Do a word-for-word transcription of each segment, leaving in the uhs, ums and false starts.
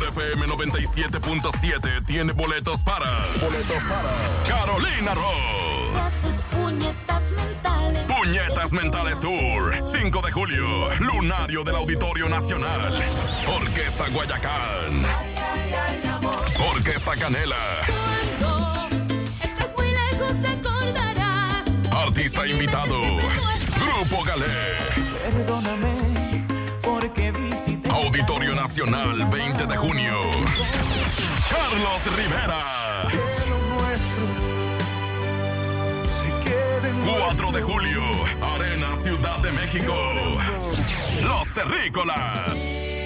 mejor F M noventa y siete punto siete tiene boletos para... Boletos para... Carolina Ross. Haces puñetas mentales. Puñetas Mentales Tour. cinco de julio. Lunario del Auditorio Nacional. Orquesta Guayacán. Ay, ay, ay, amor. Orquesta Canela. Cuando estés muy lejos te acordarás. Artista invitado. Grupo Galé. Perdóname porque visité. Auditorio Nacional, veinte de junio. Carlos Rivera. Que lo nuestro se quede en cuatro de julio. Arena Ciudad de México. Los Terrícolas.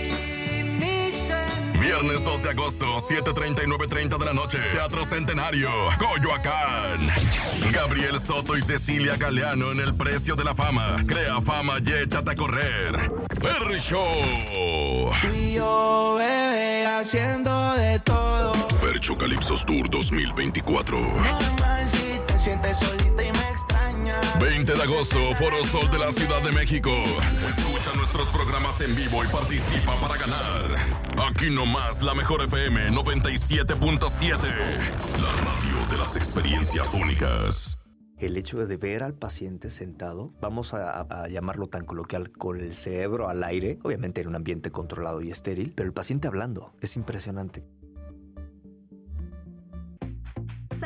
Viernes dos de agosto, siete treinta y nueve treinta de la noche. Teatro Centenario, Coyoacán. Gabriel Soto y Cecilia Galeano en El Precio de la Fama. Crea fama y échate a correr. Perry Show. Tú y yo, bebé, haciendo de todo. Fercho Calipsos Tour dos mil veinticuatro. Normal si te sientes solita y me extrañas. veinte de agosto, Foro Sol de la Ciudad de México. Escucha nuestros programas en vivo y participa para ganar. Aquí nomás, la mejor F M noventa y siete punto siete. La radio de las experiencias únicas. El hecho de ver al paciente sentado, vamos a, a llamarlo tan coloquial, con el cerebro al aire, obviamente en un ambiente controlado y estéril, pero el paciente hablando, es impresionante.